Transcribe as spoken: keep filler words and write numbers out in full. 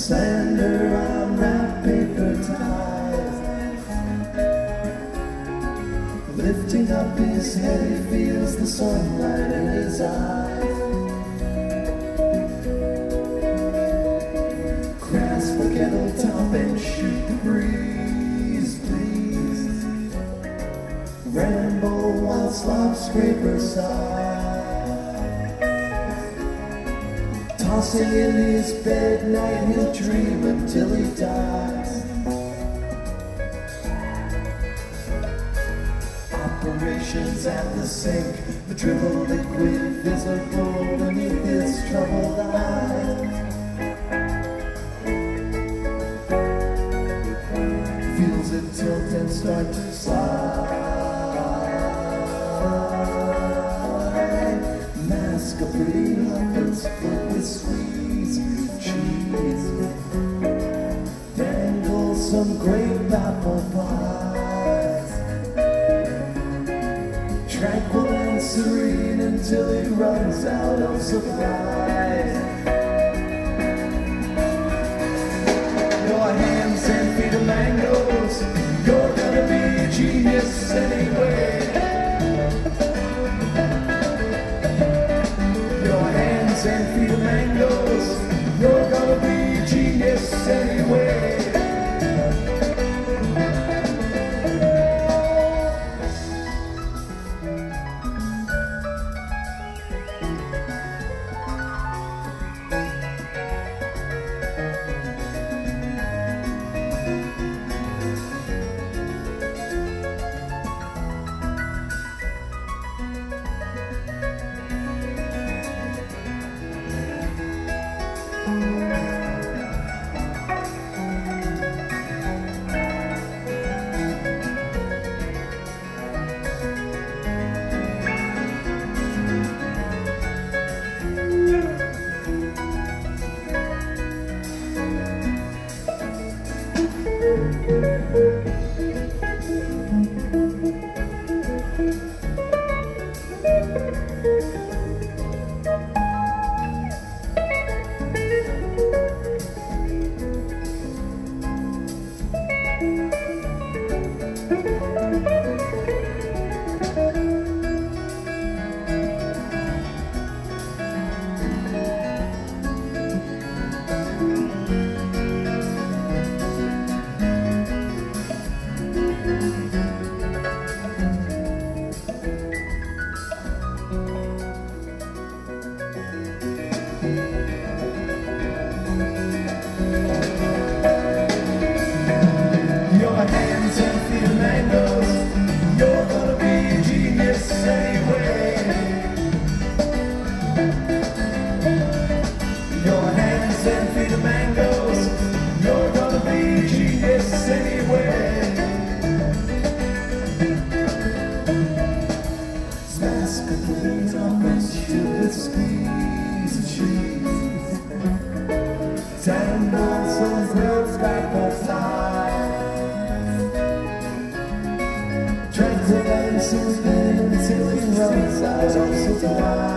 Slander on wrapped paper ties. Lifting up his head, he feels the sunlight in his eyes. Grasp a kettle top and shoot the breeze, please. Ramble while slop scrapers sigh. Tossing in his bed night, he'll dream until he dies. Operations at the sink, the dribble liquid visible beneath his troubled eyes. Feels it tilt and start to slide. Mask a pretty humper's foot with squeeze cheese. Dangle some grape apple pies. Tranquil and serene until he runs out of supplies. Your hands and feet are mangoes. You're gonna be a genius anyway. And feed the mangoes, you're gonna be a genius anyway. Tangle some grilled apple pies. Tranquil and serene until he runs out of supply.